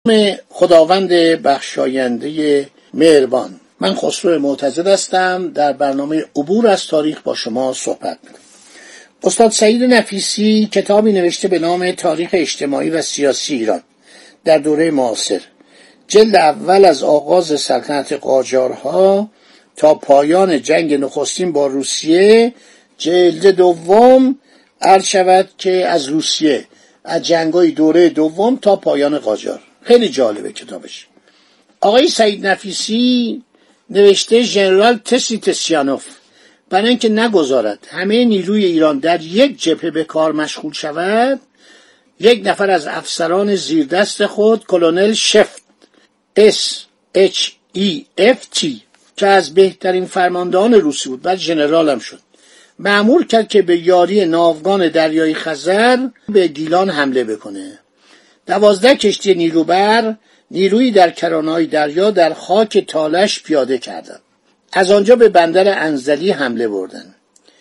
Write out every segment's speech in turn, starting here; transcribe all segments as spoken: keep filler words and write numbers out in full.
خداوند بخشاینده مهربان، من خسرو معتزد هستم. در برنامه عبور از تاریخ با شما صحبت می‌کنم. استاد سعید نفیسی کتابی نوشته به نام تاریخ اجتماعی و سیاسی ایران در دوره معاصر، جلد اول از آغاز سلطنت قاجارها تا پایان جنگ نخستین با روسیه، جلد دوم عرض شود که از روسیه، از جنگ‌های دوره دوم تا پایان قاجار. خیلی جالبه کتابش. آقای سعید نفیسی نوشته ژنرال تسیتسیانوف برای اینکه نگذارد همه نیروی ایران در یک جبهه به کار مشغول شود، یک نفر از افسران زیردست خود، کلونل شفت اس اچ ای اف تی که از بهترین فرماندهان روسی بود، بعد ژنرال هم شد، مأمور کرد که به یاری ناوگان دریای خزر به گیلان حمله بکنه. دوازده کشتی نیروبر نیرویی در کرانه‌های دریا در خاک تالش پیاده کردند. از آنجا به بندر انزلی حمله بردند.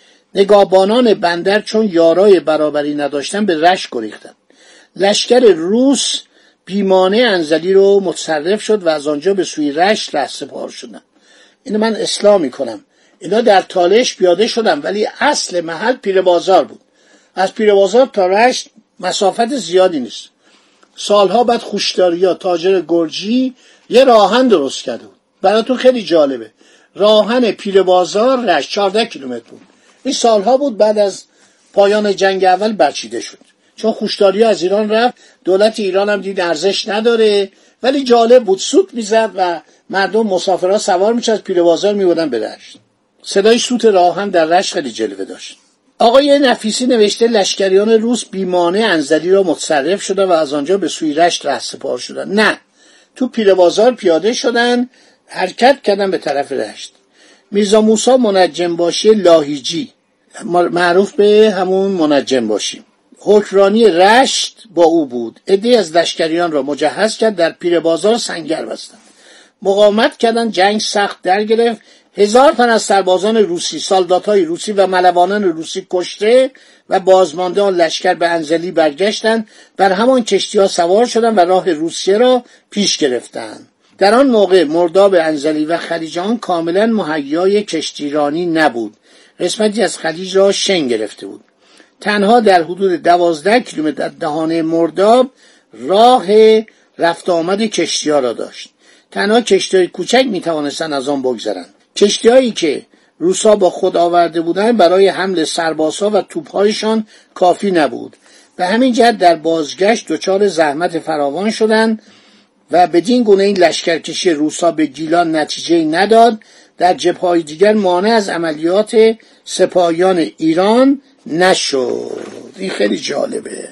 نگهبانان بندر چون یارای برابری نداشتن به رشت گریختند. لشکر روس بیمانه انزلی رو متصرف شد و از آنجا به سوی رشت رهسپار شدند. اینو من اصلاح میکنم. اینا در تالش پیاده شدن ولی اصل محل پیر بازار بود. از پیر بازار تا رشت مسافت زیادی نیست. سالها بعد خوشداریا تاجر گرجی یه راهن درست کرده بود. براتون خیلی جالبه. راهن پیر بازار رشت چهارده کیلومتر بود. این سالها بود بعد از پایان جنگ اول برچیده شد. چون خوشداریا از ایران رفت، دولت ایران هم دید ارزش نداره، ولی جالب بود، سوت میزد و مردم مسافرها سوار میشد از پیر بازار میبردن به رشت. صدای سوت راهن در رشت خیلی جلوه داشت. آقای نفیسی نوشته لشکریان روس بیمانه انزلی را متصرف شدن و از آنجا به سوی رشت رهسپار شدن. نه، تو پیر بازار پیاده شدن، حرکت کردن به طرف رشت. میرزا موسی منجم باشی لاهیجی، معروف به همون منجم باشی، حکمرانی رشت با او بود. عده‌ای از لشکریان را مجهز کرد، در پیر بازار سنگر بستند. مقاومت کردن، جنگ سخت در گرفت. هزار تن از سربازان روسی، سالدات‌های روسی و ملوانان روسی کشته و بازمانده آن لشکر به انزلی برگشتند. بر همان کشتی‌ها سوار شدند و راه روسیه را پیش گرفتند. در آن موقع مرداب انزلی و خلیجان کاملا مهیای کشتیرانی نبود. قسمتی از خلیج را شن گرفته بود. تنها در حدود دوازده کیلومتر دهانه مرداب راه رفت آمد کشتی‌ها را داشت. تنها کشتی‌های کوچک می‌توانستند از آن بگذرند. کشتی‌هایی که روسا با خود آورده بودند برای حمل سربازها و توپ‌هایشان کافی نبود. به همین جهت در بازگشت دچار زحمت فراوان شدند و بدین گونه این لشکرکشی روسا به گیلان نتیجه نداد. در جبهه‌های دیگر مانع از عملیات سپاهیان ایران نشد. این خیلی جالبه.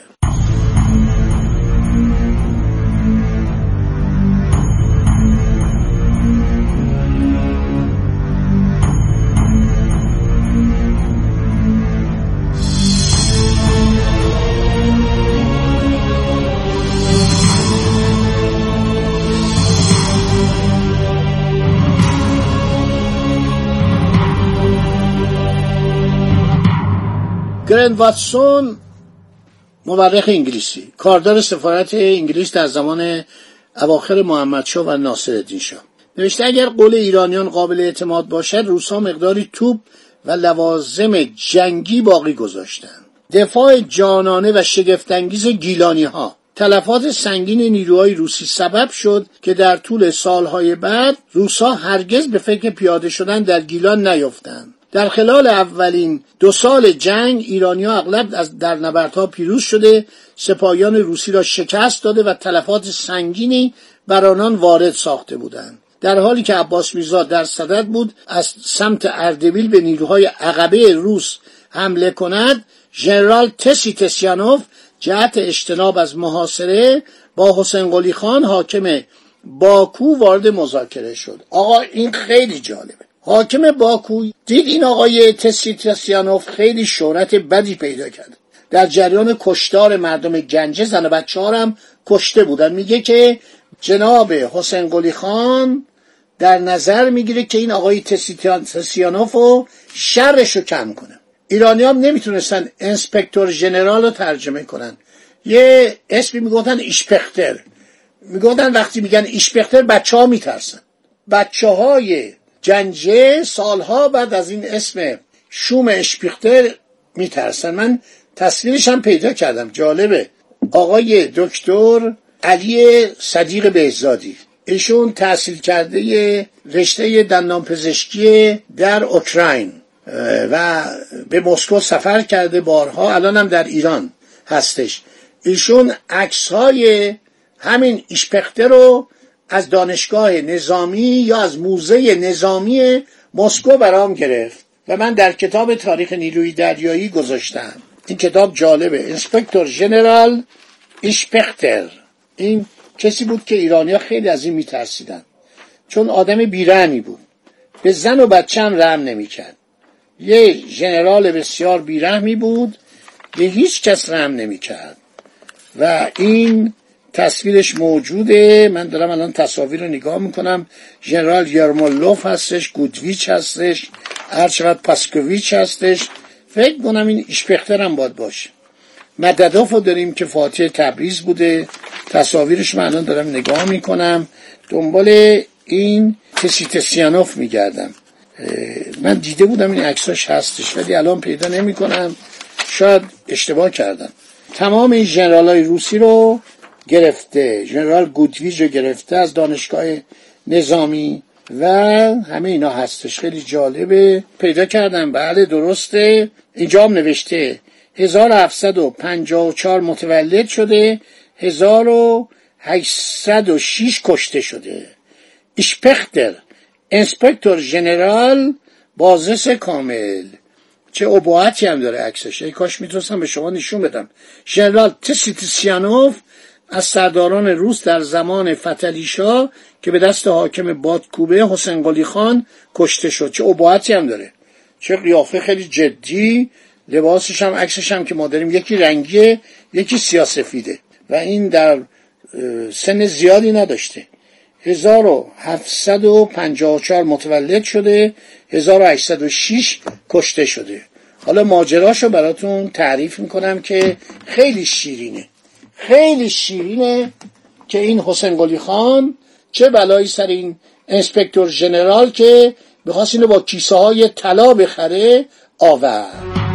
گرند واتسون، مورخ انگلیسی، کاردار سفارت انگلیس در زمان اواخر محمدشاه و ناصرالدین شاه، نوشته اگر قول ایرانیان قابل اعتماد باشد، روس‌ها مقداری توپ و لوازم جنگی باقی گذاشتند. دفاع جانانه و شگفت‌انگیز گیلانی‌ها، تلفات سنگین نیروهای روسی سبب شد که در طول سالهای بعد روس‌ها هرگز به فکر پیاده شدن در گیلان نیفتند. در خلال اولین دو سال جنگ ایرانی‌ها اغلب از در نبردها پیروز شده، سپاهیان روسی را شکست داده و تلفات سنگینی بر آنان وارد ساخته بودند. در حالی که عباس میرزا در صدد بود از سمت اردبیل به نیروهای عقبه روس حمله کند، ژنرال تسیتسیانوف جهت اجتناب از محاصره با حسین قلی خان حاکم باکو وارد مذاکره شد. آقا این خیلی جالبه. حاکم باکو دید این آقای تسیتسیانوف خیلی شهرت بدی پیدا کرد. در جریان کشتار مردم گنجه زن و بچه ها هم کشته بودن. میگه که جناب حسین قلی خان در نظر میگیره که این آقای تسیتسیانوف رو شرش رو کم کنه. ایرانی هم نمیتونستن انسپکتور ژنرال رو ترجمه کنن، یه اسمی میگفتن ایشپختر، میگفتن وقتی میگن ایشپختر بچه ها میترسن. بچه های جنجه سالها بعد از این اسم شوم اشپیختر میترسن. من تصویرش هم پیدا کردم، جالبه. آقای دکتر علی صدیق بهزادی، ایشون تحصیل کرده رشته دندانپزشکی در اوکراین و به مسکو سفر کرده بارها، الان هم در ایران هستش. ایشون عکس‌های همین ایشپختر رو از دانشگاه نظامی یا از موزه نظامی مسکو برام گرفت و من در کتاب تاریخ نیروی دریایی گذاشتم. این کتاب جالبه. انسپکتور ژنرال ایشپختر، این کسی بود که ایرانی‌ها خیلی از این میترسیدن، چون آدم بیرحمی بود، به زن و بچه هم رحم نمی‌کرد. یه ژنرال بسیار بیرحمی بود، به هیچ کس رحم نمی‌کرد و این تصویرش موجوده. من دارم الان تصاویر رو نگاه میکنم. ژنرال یرمولوف هستش، گودویچ هستش، ارچوت پاسکوویچ هستش. فکر کنم این ایشپختر هم باید باشه. مددوف رو داریم که فاتح تبریز بوده، تصاویرش من الان دارم نگاه میکنم. دنبال این تسیتسیانوف میگردم. من دیده بودم این عکساش هستش ولی الان پیدا نمیکنم، شاید اشتباه کردم. تمام این ژنرالای روسی رو گرفته، ژنرال گودویچ رو گرفته از دانشگاه نظامی و همه اینا هستش. خیلی جالبه، پیدا کردم. بله درسته، اینجا هم نوشته هزار و هفتصد و پنجاه و چهار متولد شده، هزار و هشتصد و شش کشته شده. ایشپختر انسپکتور ژنرال بازرس کامل. چه ابهاتی هم داره عکسش، ای کاش میتونستم به شما نشون بدم. ژنرال تسیتسیانوف از سرداران روس در زمان فتحعلی شاه که به دست حاکم بادکوبه حسین قلی خان کشته شد. چه ابهاتی هم داره، چه قیافه خیلی جدی. لباسش هم عکسش هم که ما داریم یکی رنگیه یکی سیاه‌سفیده و این در سن زیادی نداشته. هزار و هفتصد و پنجاه و چهار متولد شده، هزار و هشتصد و شش کشته شده. حالا ماجراشو براتون تعریف میکنم که خیلی شیرینه، خیلی شیرینه که این حسین قلی خان چه بلایی سر این انسپکتور ژنرال که بخواست اینو با کیسه های طلا بخره آورد.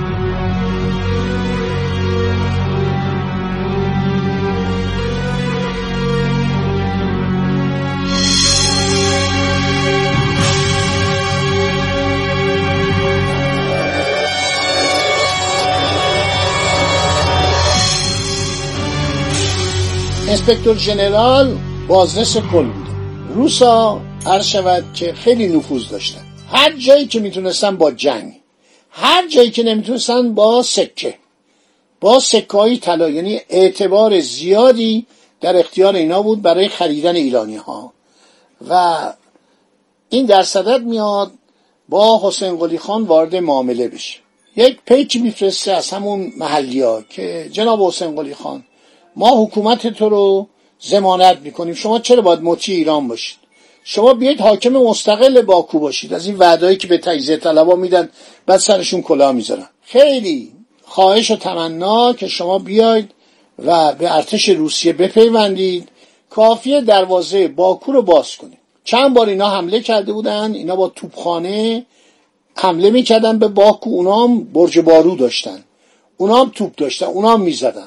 انسپکتور ژنرال بازرس کل بوده. روسا عرض شود که خیلی نفوذ داشتن، هر جایی که میتونستن با جنگ، هر جایی که نمیتونستن با سکه، با سکه‌های طلا، یعنی اعتبار زیادی در اختیار اینا بود برای خریدن ایرانی ها و این در صدد میاد با حسین قلی خان وارد معامله بشه. یک پیکی میفرسته از همون محلی ها که جناب حسین قلی خان ما حکومت تو رو ضمانت میکنیم، شما چرا باید مطیع ایران باشید؟ شما بیاید حاکم مستقل باکو باشید. از این وعدهایی که به تجزیه طلبا میدن بعد سرشون کلاه میذارن. خیلی خواهش و تمنا که شما بیاید و به ارتش روسیه بپیوندید، کافیه دروازه باکو رو باز کنید. چند بار اینا حمله کرده بودن، اینا با توپخانه حمله میکردن به باکو. اونا هم برج بارود داشتن، اونا هم توپ داشتن، اونا هم میزدن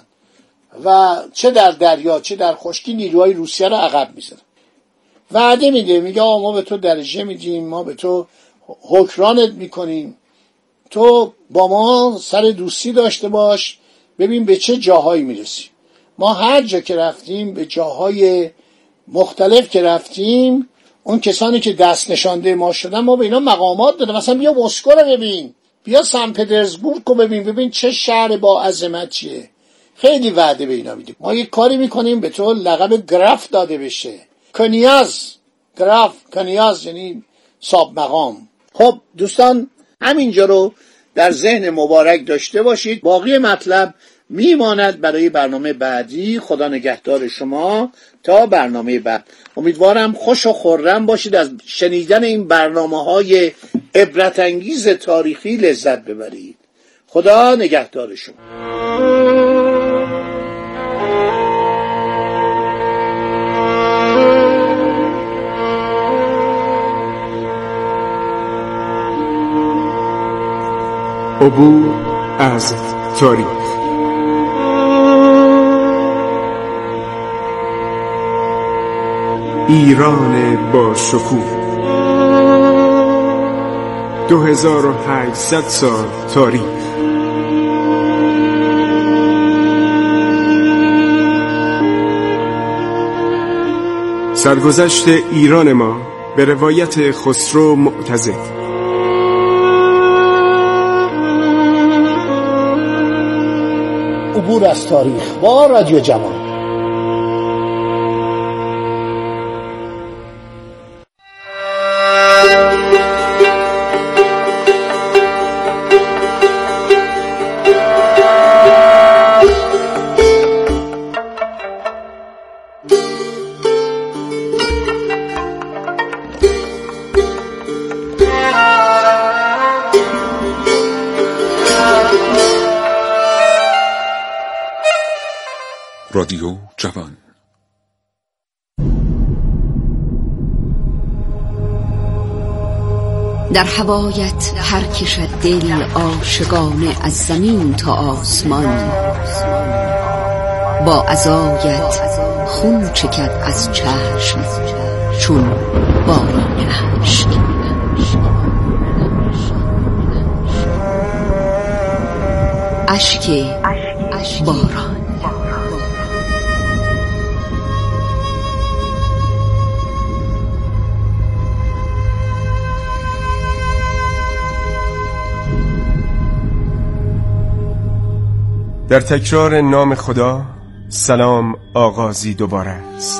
و چه در دریا چه در خشکی نیروهای روسیه رو عقب میزدن. وعده میده، میگه آقا ما به تو درجه میدیم، ما به تو حکرانت میکنیم، تو با ما سر دوستی داشته باش، ببین به چه جاهایی میرسی. ما هر جا که رفتیم، به جاهای مختلف که رفتیم، اون کسانی که دست نشانده ما شدن ما به اینا مقامات دادیم. مثلا بیا مسکو رو ببین، بیا سن پترزبورگ رو ببین، ببین چه شهر با عظمتیه. خیلی وعده به اینا میدیم. ما یک کاری میکنیم به تو لقب گراف داده بشه، کنیاز، گراف کنیاز یعنی صاحب مقام. خب دوستان همینجا رو در ذهن مبارک داشته باشید. باقی مطلب میماند برای برنامه بعدی. خدا نگهدار شما تا برنامه بعد. امیدوارم خوش و خرم باشید، از شنیدن این برنامه‌های عبرت انگیز تاریخی لذت ببرید. خدا نگهدار شما. عبور از تاریخ. ایران با شکوه، دو هزار و هشتصد سال تاریخ. سرگذشت ایران ما به روایت خسرو معتضد. عبور از تاریخ با رادیو جوان. رادیو جوان. در هوایت هر کشد دل عاشقانه از زمین تا آسمان، با عزایت خون چکد از چشم چون باران اشک. اشک باران. در تکرار نام خدا، سلام آغازی دوباره است.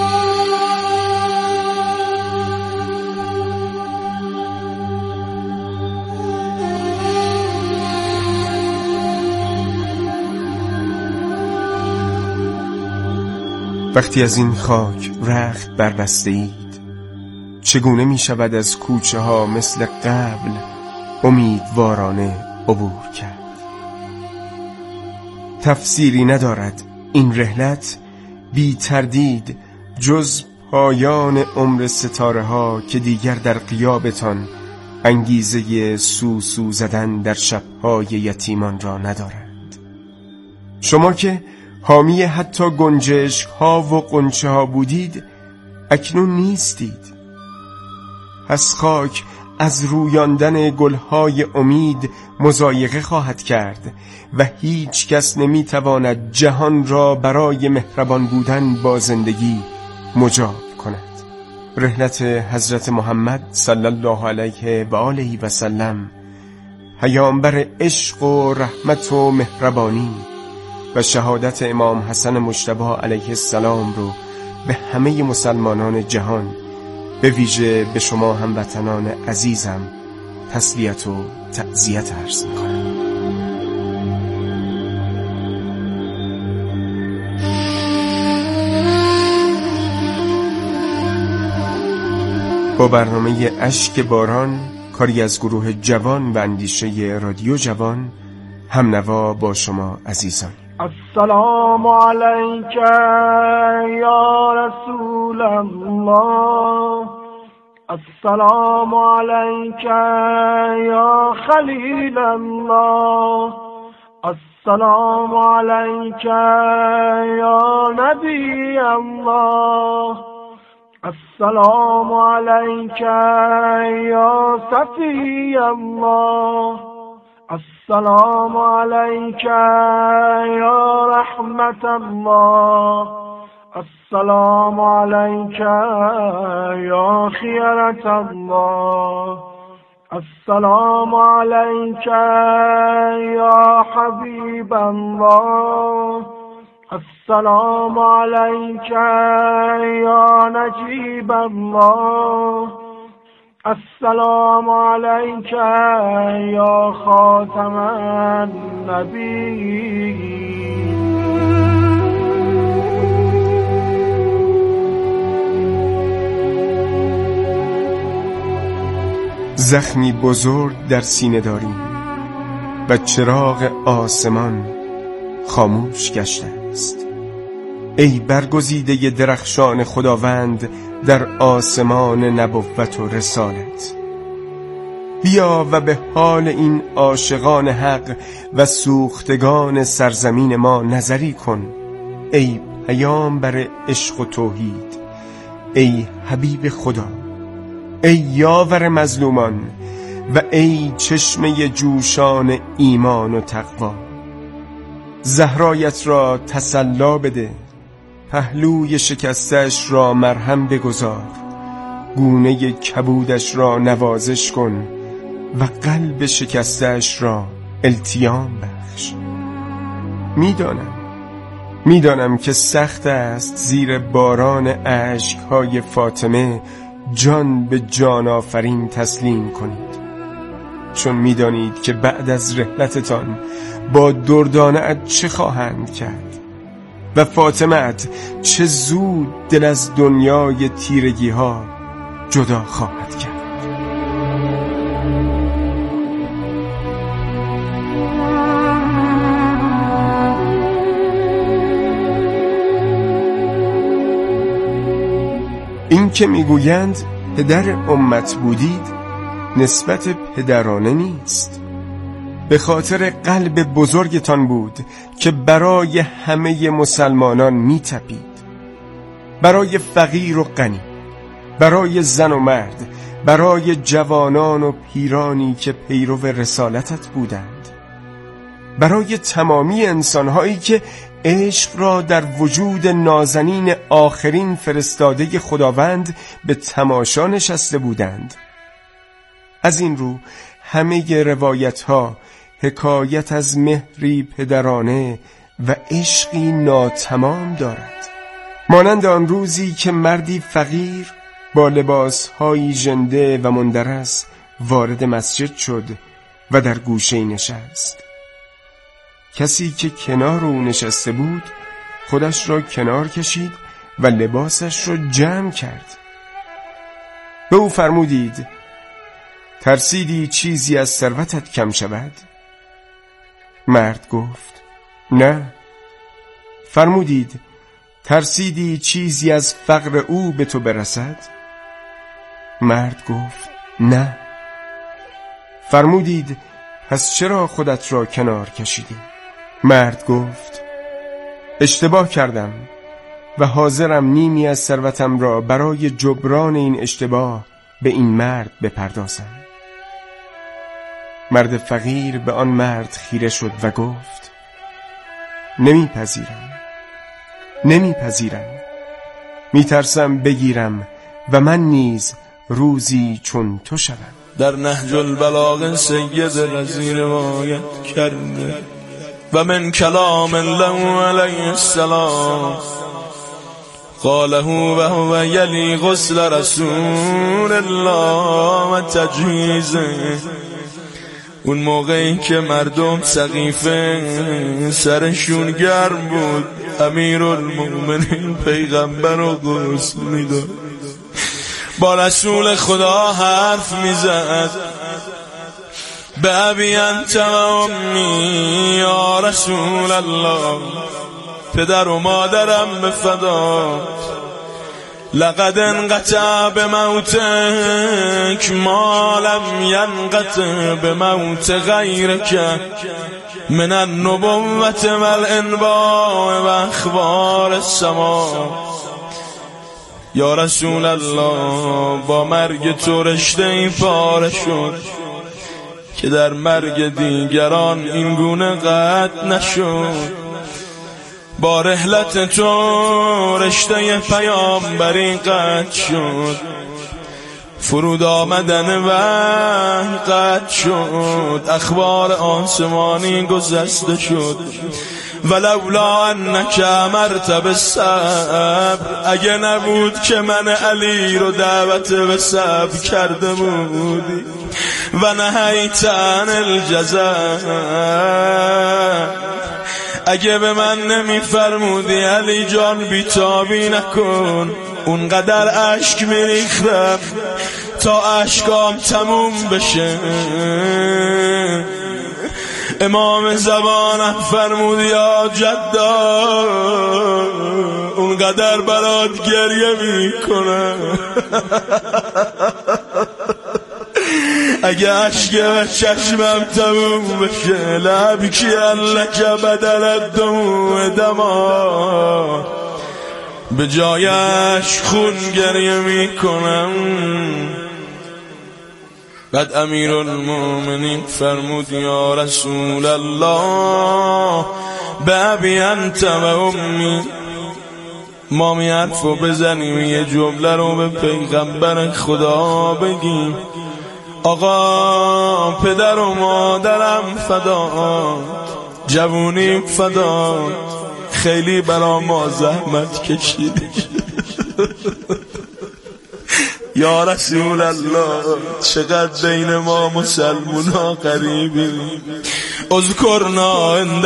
وقتی از این خاک رخت بربسته اید، چگونه می شود از کوچه ها مثل قبل امیدوارانه عبور کرد؟ تفسیری ندارد این رحلت، بی تردید جز پایان عمر ستاره ها که دیگر در غیابتان انگیزه سوسو زدن در شبهای یتیمان را ندارند. شما که حامی حتی گنجشک ها و قنچه ها بودید، اکنون نیستید. پس خاک از رویاندن گلهای امید مضایقه خواهد کرد و هیچ کس نمیتواند جهان را برای مهربان بودن با زندگی مجاب کند. رحلت حضرت محمد صلی الله علیه و آله و سلم، پیامبر عشق و رحمت و مهربانی، و شهادت امام حسن مجتبی علیه السلام رو به همه مسلمانان جهان، به ویژه به شما هموطنان عزیزم، تسلیت و تعزیت عرض می‌کنم. با برنامه اشک باران، کاری از گروه جوان و اندیشه رادیو جوان، هم نوا با شما عزیزان. السلام علیک یا رسول الله، السلام علیک یا خلیل الله، السلام علیک یا نبی الله، السلام علیک یا صفی الله، السلام علیک یا رحمت الله، السلام علیک یا خیرت الله، السلام علیک یا حبیب الله، السلام علیک یا نجیب الله، السلام علیک یا خاتم النبی. زخمی بزرگ در سینه داریم و چراغ آسمان خاموش گشته است. ای برگزیده درخشان خداوند در آسمان نبوت و رسالت، بیا و به حال این عاشقان حق و سوختگان سرزمین ما نظری کن. ای پیامبر عشق و توحید، ای حبیب خدا، ای یاور مظلومان و ای چشمه جوشان ایمان و تقوا. زهرایت را تسلا بده، پهلوی شکستش را مرهم بگذار، گونه کبودش را نوازش کن و قلب شکستش را التیام بخش. میدانم میدانم که سخت است زیر باران اشک‌های فاطمه جان به جان آفرین تسلیم کنید، چون میدانید که بعد از رحلتتان با دردانه‌ات چه خواهند کرد و فاطمه‌ات چه زود دل از دنیای تیرگی ها جدا خواهد کرد. این که میگویند پدر امت بودید نسبت پدرانه نیست، به خاطر قلب بزرگتان بود که برای همه مسلمانان میتپید، برای فقیر و غنی، برای زن و مرد، برای جوانان و پیرانی که پیرو رسالتت بودند، برای تمامی انسانهایی که عشق را در وجود نازنین آخرین فرستاده خداوند به تماشا نشسته بودند. از این رو همه روایت ها حکایت از مهری پدرانه و عشقی ناتمام دارد، مانند آن روزی که مردی فقیر با لباسهایی ژنده و مندرس وارد مسجد شد و در گوشه‌ای نشست. کسی که کنار او نشسته بود خودش را کنار کشید و لباسش را جمع کرد. به او فرمودید ترسیدی چیزی از ثروتت کم شود؟ مرد گفت نه. فرمودید ترسیدی چیزی از فقر او به تو برسد؟ مرد گفت نه. فرمودید پس چرا خودت را کنار کشیدی؟ مرد گفت اشتباه کردم و حاضرم نیمی از ثروتم را برای جبران این اشتباه به این مرد بپردازم. مرد فقیر به آن مرد خیره شد و گفت نمیپذیرم نمیپذیرم میترسم بگیرم و من نیز روزی چون تو شوم. در نهج البلاغه سید رضی روایت کرده و من کلام الله علیه السلام قاله و هو یلی غسل رسول الله و تجهیزه. اون موقعی که مردم سقیفه سرشون گرم بود، امیرالمومنین پیغمبر رو غسل میداد، با رسول خدا حرف میزد به ابی انت و امی یا رسول الله، پدر و مادرم به فدات، لقد انقطع به موتک ما لم ینقطع به موت غیرک من النبوت و الانباء و اخبار السما. یا رسول الله با مرگ تو رشته پاره شد که در مرگ دیگران این گونه قطع نشد. با رحلت تو رشته پیامبری قطع شد، فرود آمدن وحی قطع شد، اخبار آسمانی گذشته شد. ولولا انک امرت بالصبر، اگه نبود که من علی رو دعوت به صبر کرده بودی، و نهیت عن الجزع، اگه به من نمی فرمودی علی جان بیتابی نکن، اونقدر اشک میریختم تا اشکام تموم بشه. امام زبانم فرمود یا جدا، اونقدر برات گریه میکنم اگه عشق به چشمم تموم بشه لب کی لک بدل دمو دما به جایش خون گریه میکنم. بعد امیر المومنین فرمود یا رسول الله بابی انت و امی، ما می حرفو بزنیم یه جمله رو به پیغمبر خدا بگیم. آقا پدر و مادرم فدات، جوونیم فدات، خیلی برا ما زحمت کشیدی. یا رسول الله چقدر بین ما مسلمون ها قریبی، اذکرنا عند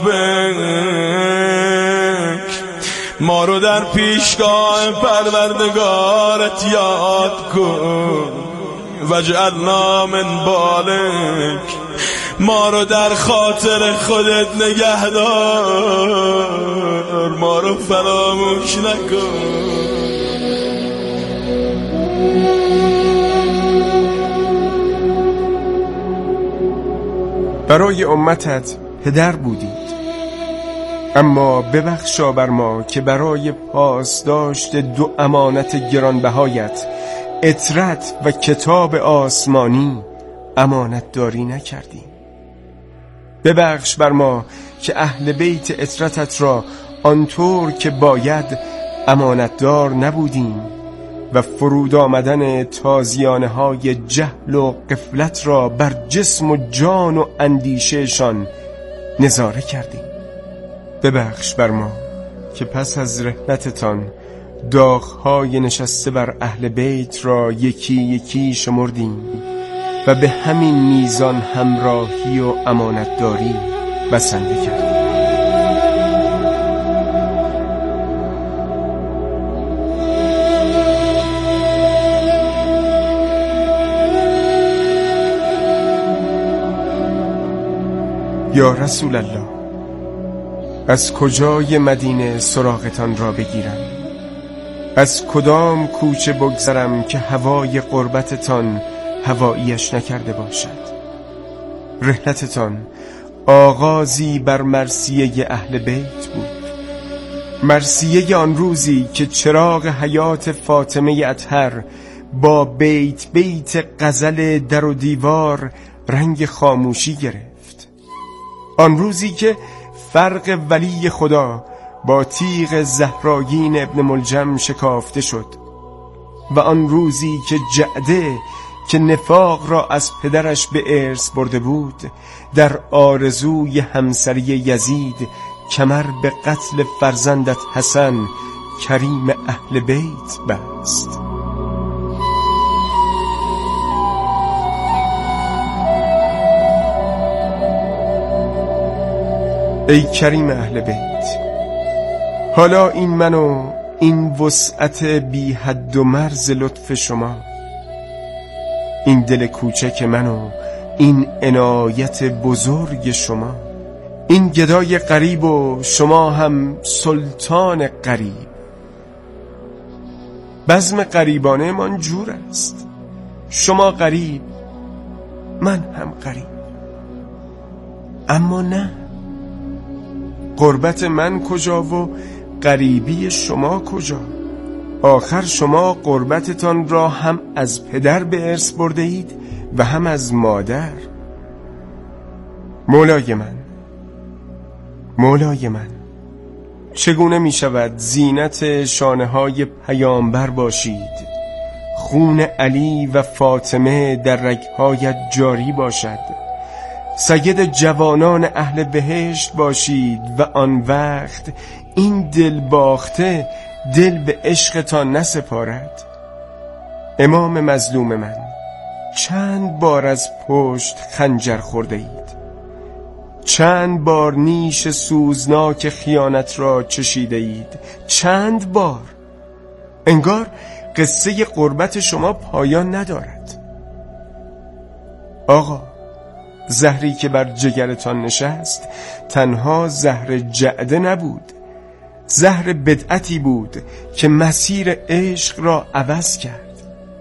ربک، ما رو در پیشگاه پروردگارت یاد کن. وجعلنا من بالک، ما رو در خاطر خودت نگهدار، ما رو فراموش نکن. برای امتت پدر بودید، اما ببخشا بر ما که برای پاسداشت دو امانت گرانبهایت، اطرت و کتاب آسمانی، امانت داری نکردیم. ببخش بر ما که اهل بیت اطرتت را آنطور که باید امانتدار نبودیم و فرود آمدن تازیانه های جهل و غفلت را بر جسم و جان و اندیشهشان نظاره کردیم. ببخش بر ما که پس از رحلتتان داغ‌های نشسته بر اهل بیت را یکی یکی شمردیم و به همین میزان همراهی و امانتداری بسنده کردیم. یا رسول الله از کجای مدینه سراغتان را بگیرم؟ از کدام کوچه بگذرم که هوای قربتتان هواییش نکرده باشد؟ رحلتتان آغازی بر مرثیه اهل بیت بود، مرثیه آن روزی که چراغ حیات فاطمه اطهر با بیت بیت غزل در و دیوار رنگ خاموشی گرفت، آن روزی که فرق ولی خدا با تیغ زهراگین ابن ملجم شکافته شد، و آن روزی که جعده که نفاق را از پدرش به ارث برده بود در آرزوی همسری یزید کمر به قتل فرزندت حسن کریم اهل بیت بست. ای کریم اهل بیت، حالا این من و این وسعت بی حد و مرز لطف شما، این دل کوچک من و این عنایت بزرگ شما، این گدای غریب و شما هم سلطان غریب. بزم غریبانه من جور است، شما غریب من هم غریب، اما نه، قربت من کجا و غریبی شما کجا؟ آخر شما قربتتان را هم از پدر به ارث برده اید و هم از مادر. مولای من، مولای من، چگونه می شود زینت شانه های پیامبر باشید، خون علی و فاطمه در رگهایت جاری باشد، سید جوانان اهل بهشت باشید و آن وقت این دل باخته دل به عشقتان نسپارد؟ امام مظلوم من، چند بار از پشت خنجر خورده اید، چند بار نیش سوزناک خیانت را چشیده اید، چند بار. انگار قصه قربت شما پایان ندارد. آقا، زهری که بر جگرتان نشست تنها زهر جعده نبود، زهر بدعتی بود که مسیر عشق را عوض کرد.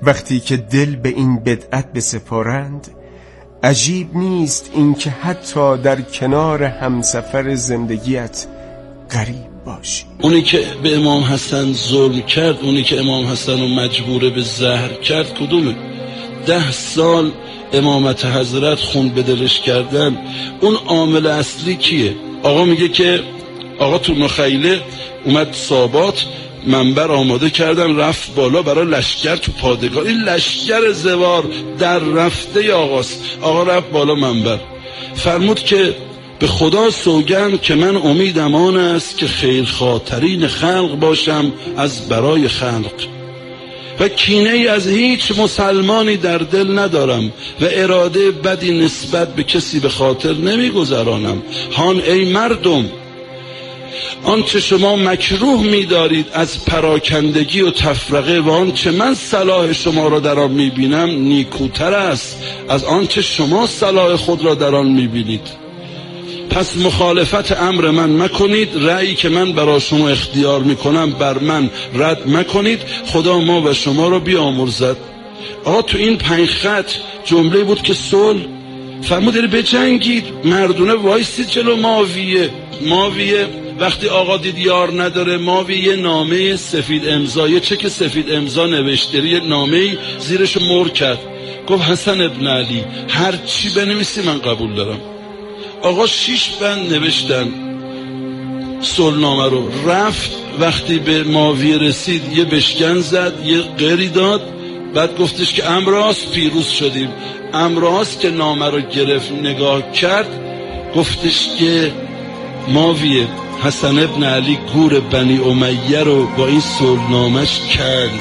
وقتی که دل به این بدعت بسپارند، عجیب نیست اینکه حتی در کنار همسفر زندگیت غریب باشی. اونی که به امام حسن ظلم کرد، اونی که امام حسن رو مجبور به زهر کرد، کدومه؟ ده سال امامت حضرت خون به دلش کردن، اون عامل اصلی کیه؟ آقا میگه که آقا تو مخیله اومد سابات، منبر آماده کردن، رفت بالا برای لشکر تو پادگاه. این لشکر زوار در رفته آقاست. آقا رفت بالا منبر، فرمود که به خدا سوگند که من امیدم آن است که خیر خاطرین خلق باشم از برای خلق و کینه ای از هیچ مسلمانی در دل ندارم و اراده بدی نسبت به کسی به خاطر نمیگذرانم. هان ای مردم، آنچه شما مکروه می‌دارید از پراکندگی و تفرقه و آنچه من صلاح شما را در آن می‌بینم نیکوتر است از آنچه شما صلاح خود را در آن می‌بینید. پس مخالفت امر من مکنید، رأیی که من برای شما اختیار میکنم بر من رد مکنید، خدا ما و شما را بیامرزد. آقا تو این پنج خط جمله بود که صلح فرمود داره بجنگید. مردونه وایسید جلو معاویه. معاویه وقتی آقا دید یار نداره، معاویه نامه سفید امضا، یه چک سفید امضا نوشته، یه نامه زیرش مر کرد، گفت حسن ابن علی هر چی بنویسی من قبول دارم. آقا شیش بند نوشتن صلحنامه رو. رفت وقتی به معاویه رسید یه بشکن زد، یه قری داد، بعد گفتش که امراست پیروز شدیم. امراست که نامه رو گرفت نگاه کرد، گفتش که معاویه حسن ابن علی گور بنی امیه رو با این صلحنامه‌اش کرد.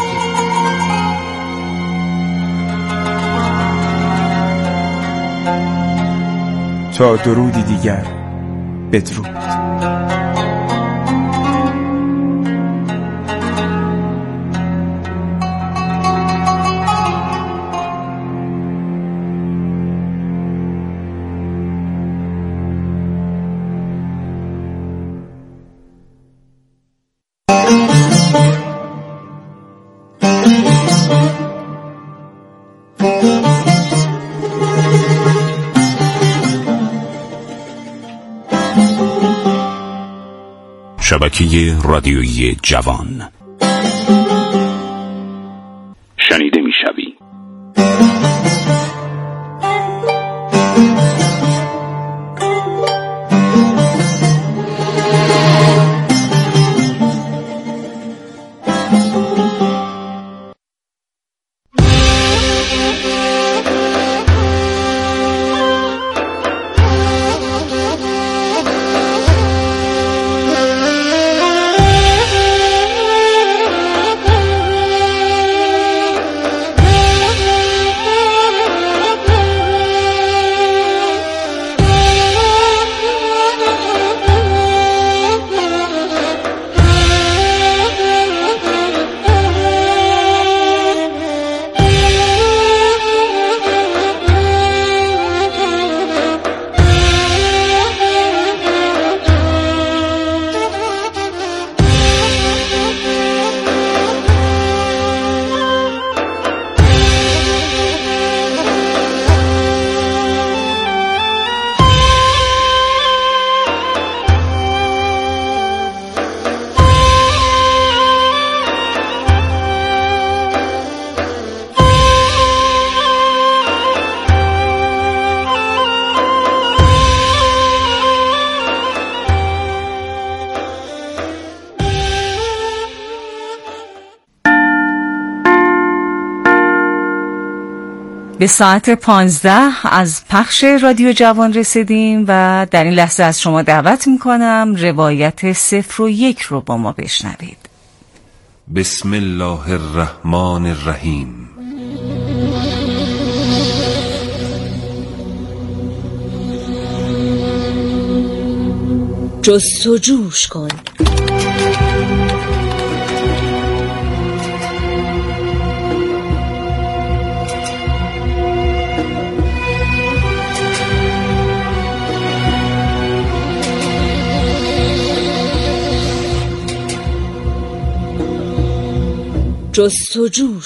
تا درودی دیگر بدرود. شبکه رادیویی جوان. شنیده میشوی. به ساعت پانزده از پخش رادیو جوان رسیدیم و در این لحظه از شما دعوت میکنم روایت صفر و یک رو با ما بشنوید. بسم الله الرحمن الرحیم. جستجوش کن. جستجو